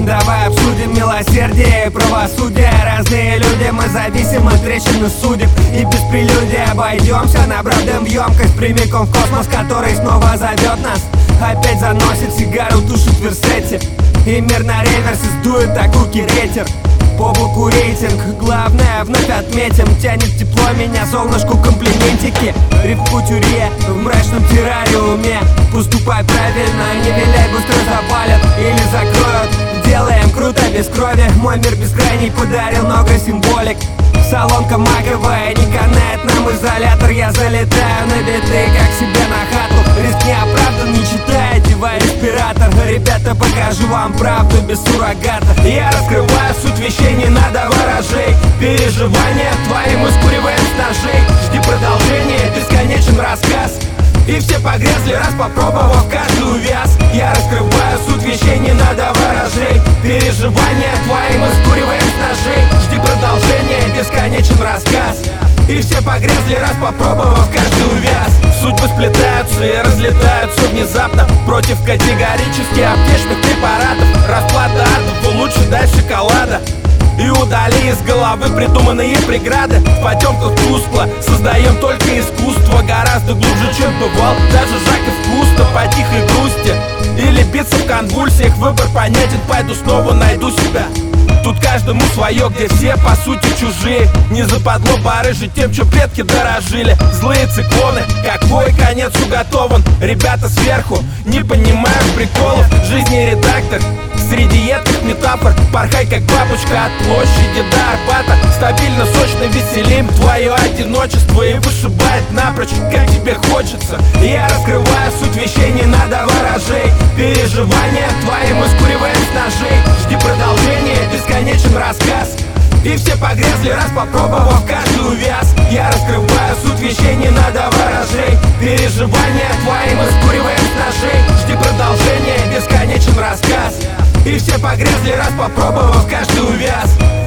Давай обсудим милосердие и правосудие. Разные люди, мы зависим от трещин и судеб. И без прелюдии обойдемся, набравим емкость прямиком в космос, который снова зовет нас. Опять заносит сигару, тушит в версете, и мир на реверсе сдует окуки ветер. По боку рейтинг, главное вновь отметим. Тянет тепло меня, солнышку комплиментики. Риф в кутюре, в мрачном террариуме. Поступай правильно, не виляй, быстро запалят или закроют. Делаем круто, без крови. Мой мир бескрайний подарил много символик. Соломка маковая, не канает нам изолятор. Я залетаю на биты, как себе на хату. Риск не оправдан, не читая, одевай респиратор. Ребята, покажу вам правду без суррогата. Я раскрываю суть вещей, не надо ворожей. Переживания твои мы скуриваем с ножей. Жди продолжения, бесконечен рассказ. И все погрязли, раз попробовав каждую вяз. Я раскрываю суть вещей, не надо ворожей. Переживания твои мы скуриваем с ножей. Жди продолжения, бесконечен рассказ. И все погрязли, раз попробовав каждую вяз. Судьбы сплетаются и разлетаются внезапно против категорически аптечных препаратов. Расплата артов лучше дай шоколада. И удали из головы придуманные преграды. В потемках тускло создаем только искусство. Гораздо глубже, чем бывал даже Жаков Кусто. По тихой грусти или биться в конвульсиях. Выбор понятен, пойду снова найду себя. Тут каждому свое, где все по сути чужие. Не западло барыжить тем, что предки дорожили. Злые циклоны, какой конец уготован. Ребята сверху не понимают приколов. Жизни редактор среди едких метафор. Порхай как бабочка от площади до Арбата. Стабильно, сочно веселим твое одиночество. И вышибает напрочь, как тебе хочется. Я раскрываю суть вещей, не надо ворожей. Переживания твои мы скуриваем с ножей. Жди продолжения, бесконечен рассказ. И все погрязли, раз попробовав каждую вяз. Я раскрываю суть вещей, не надо ворожей. Переживания твои мы скуриваем с ножей. Жди продолжения, бесконечен рассказ. И все погрязли, раз попробовав каждую вяз.